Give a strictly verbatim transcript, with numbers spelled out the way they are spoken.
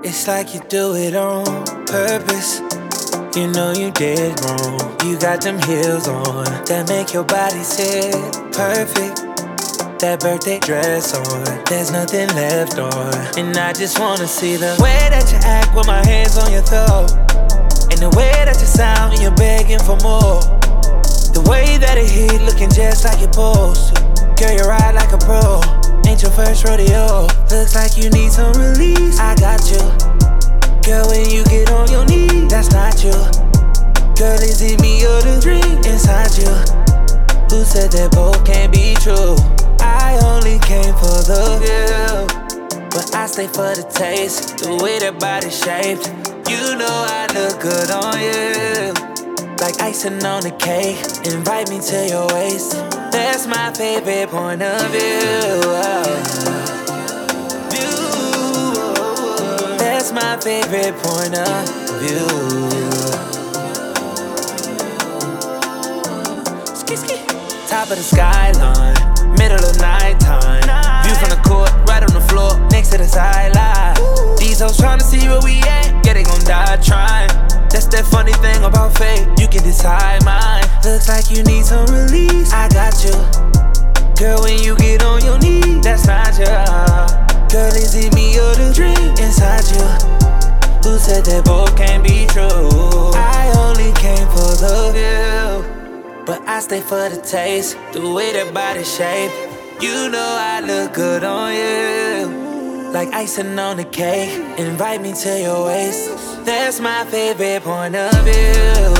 It's like you do it on purpose. You know you did wrong. You got them heels on that make your body sit perfect. That birthday dress on, there's nothing left on. And I just wanna see the way that you act with my hands on your throat, and the way that you sound when you're begging for more. The way that it hit, looking just like you're supposed to. Girl, you ride like a pro, ain't your first rodeo. Looks like you need some release, I got you. Girl, when you get on your knees, that's not you. Girl, is it me or the dream inside you? Who said that both can't be true? I only came for the view, but I stay for the taste. The way that body shaped, you know I look good on you. Like icing on the cake, invite me to your waist. That's my favorite point of view. View. That's my favorite point of view. Top of the skyline, middle of nighttime. View from the court, right on the floor, next to the sideline. These hoes tryna see where we at, yeah, they gon' die trying. That's that funny thing about fate, you can decide mine. Looks like you need some release, I got you. Girl, when you get on your knees, that's not you. Girl, is it me or the dream inside you? Who said that both can't be true? I only came for the view, but I stay for the taste. The way that body shape, you know I look good on you. Like icing on the cake, invite me to your waist. That's my favorite point of view.